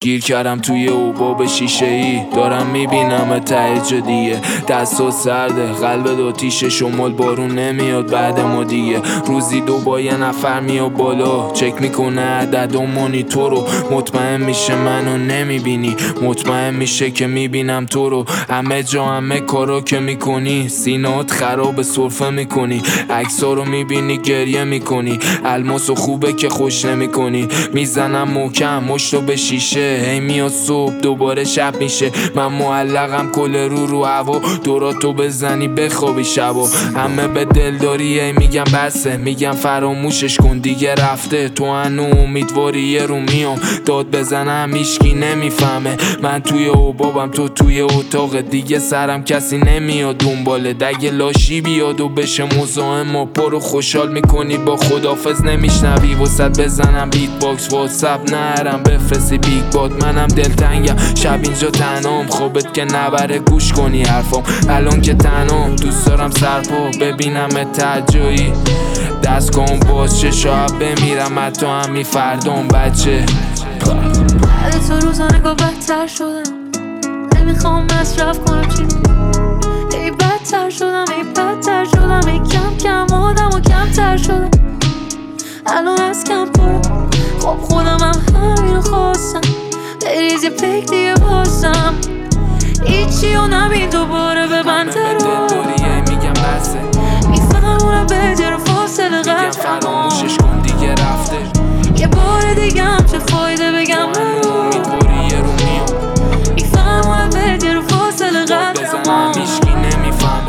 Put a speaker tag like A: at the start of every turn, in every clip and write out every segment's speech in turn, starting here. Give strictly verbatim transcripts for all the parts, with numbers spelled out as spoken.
A: گیر کردم توی اوباب شیشه ای، دارم میبینم ته جدیه. دستا سرده، قلب دو تیشه، شمال بارون نمیاد بعد ما دیگه. روزی دو با یه نفر میاد بالا، چک میکنه عدد و مانیتور رو. مطمئن میشه منو نمیبینی، مطمئن میشه که میبینم تو رو. همه جا همه کارا که میکنی، سینات خراب سرفه میکنی. عکسا رو میبینی گریه میکنی، الماسو خوبه که خوش نمیکنی. میزنم محکم مشتو به شیشه، هی میاد صبح دوباره شب میشه. من معلقم کل رو رو هوا، دوراتو بزنی بخوابی شبا. همه به دلداری هی میگم بسه، میگم فراموشش کن دیگه رفته. تو هنو امیدواری یه رو میام داد بزنم هیچکی نمیفهمه. من توی اوبابم تو توی اتاق دیگه، سرم کسی نمیاد دنباله. دگه لاشی بیاد و بشه مزاحم و پرو خوشحال میکنی با خدافز نمیشنوی. وسط بزنم بیت باکس واتساپ نرم بفرستی بیگ باد. منم دلتنگم شب اینجا تنهام، خوبت که نبره گوش کنی حرفام. الان که تنهام دوست دارم سرپا ببینم تجایی. دست کن باز چه شب بمیرم حتی همی فردام بچه.
B: بعد تو روزا نگاه بدتر شدم، نمیخوام مصرف کنم چی. ای بدتر شدم ای بدتر شدم ای کم کم آدم و کمتر شدم. الان از کم پرم خب خودم هم همینو خواستم، بریز یه پیک دیگه بازم. هیچی و نبین دوباره ببند رو.
A: میگم بسه،
B: میفهمونه بدی رو فاصله
A: میگم
B: قدرم
A: فراموشش کن دیگه رفته.
B: یه بار دیگه هم چه فایده بگم نرو.
A: امیدواری یه رو میام
B: میفهمونه بدی رو فاصله
A: داد بزنم
B: قدرم
A: هیچکی نمیفهمه.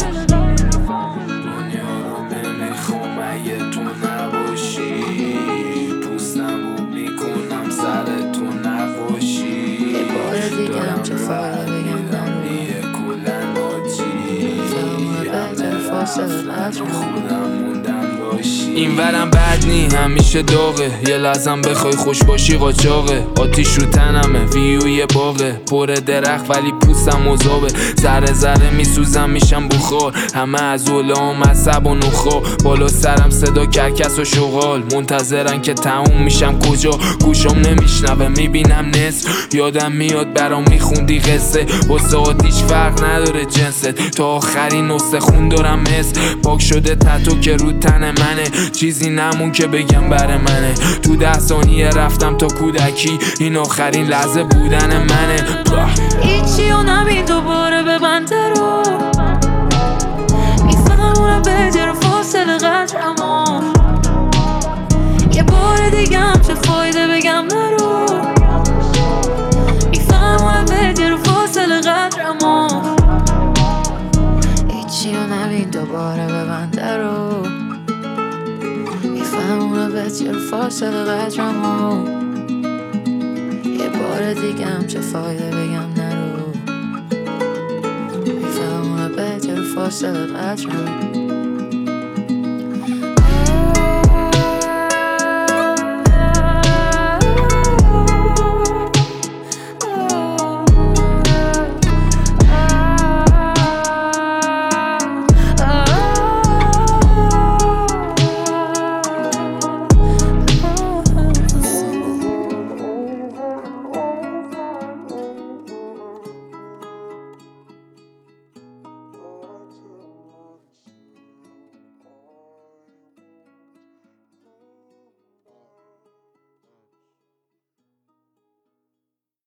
A: دنیا رو نمیخوام اگه تو نباشی، پوستم رو میکنم سر تو نباشی.
B: یه بار دیگه هم چه فایده بگم نرو.
A: یه کلن آجی
B: میفهمونه بدی رو فاصله قدرم.
A: این ورم بد نی همیشه داغه، یه لحظم بخوای خوش باشی قاچاقه. آتیش رو تنمه ویو یه باغه، پر درخت ولی پوستم مذابه. ذره ذره میسوزم میشم بخار، همه از علام عصب و نخا. بالا سرم صدا کرکس و شغال، منتظرن که تموم میشم کجا. گوشم نمیشنوه میبینم نصف، یادم میاد برام میخوندی قصه. واسه آتیش فرق نداره جنست، تا آخرین نسخه خون دارم حس. پاک شده تتو که رو تن منه، چیزی نمون که بگم بر منه. تو ده ثانیه رفتم تا کودکی، این آخرین لحظه بودن منه.
B: هیچی و نبین دوباره ببند رو. میفهمونه بدی رو فاصله قدرم. یه بار دیگه هم چه فایده بگم نرو. میفهمونه بدی رو فاصله قدرم. هیچی و نبین دوباره ببند رو. میفهمونه بدی رو فاصله قدرم. یه بار دیگه هم چه فایده بگم نرو. میفهمونه بدی رو فاصله قدرم.